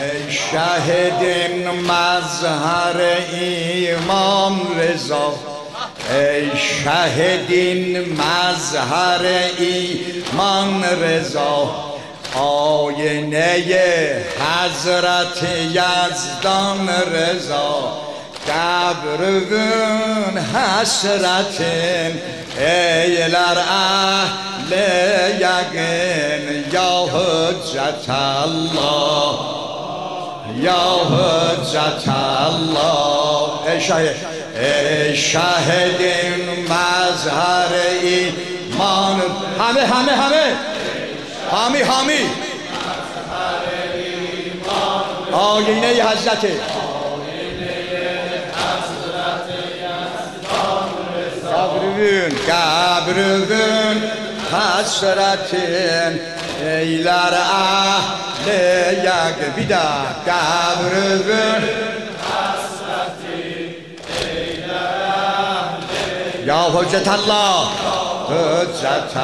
شاهدین مظهر ایمان رضا ای شاهدین مظهر ایمان رضا آینه حضرت یزدان رضا قبرون حسرتین ایلر اهل یقین یا حجت الله یا حجت الله ای شاهدین مظهر ایمان همه آینه حضرت قبرون حسرتین ایلر اهل یک بیده قبرون حسرتین ایلر اهل یا حجت الله حجت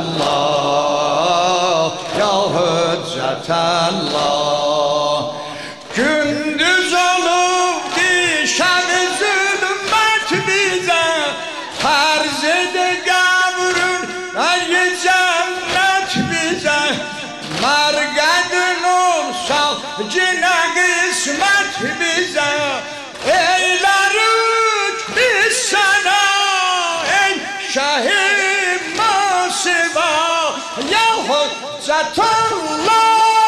الله یا حجت الله gündüz olubdi şab zulmet bize farz ede qabrun ay cennet bize marqadın olsa cina qismet bize eylerük biz sana ey şahim masiva ya hüccet Allah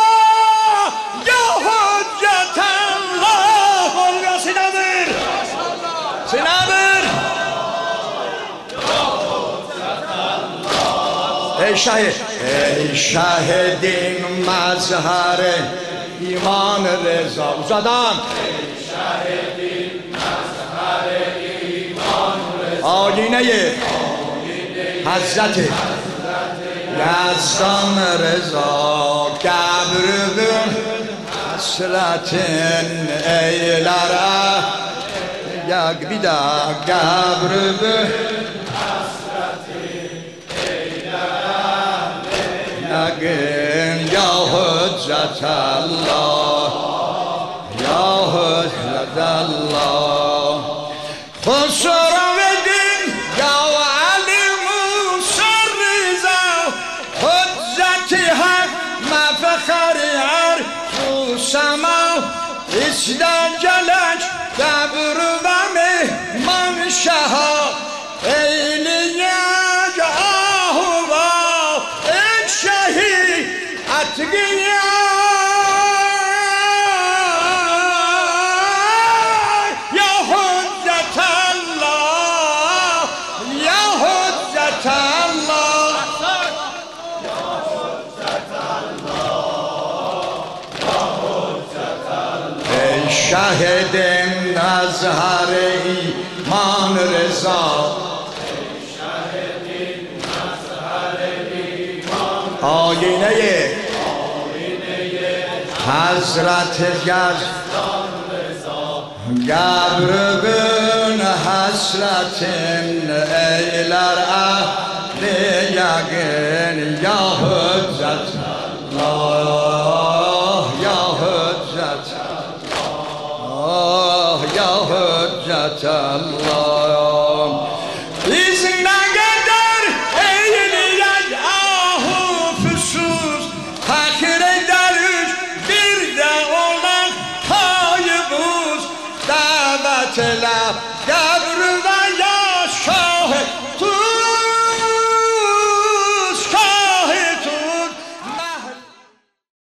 ای شاهدین مظهر ایمان رضا زدان ای شاهدین مظهر ایمان رضا آینه حضرت یزدان رضا قبرون حسرتین ایلر یک بیده قبرون یا حجت الله یا حجت الله خسرو دین یا علی موسی رضا حجت حق مفخر هر تو سما اسدان جلج قبر و مهمان شها یا حجت الله یا حجت الله ای شاهدین مظهر ایمان رضا آینه حضرت یزدان رضا قبرون حسرتین ایلر اهل یقین یا حجت الله یا حجت الله یا حجت الله لب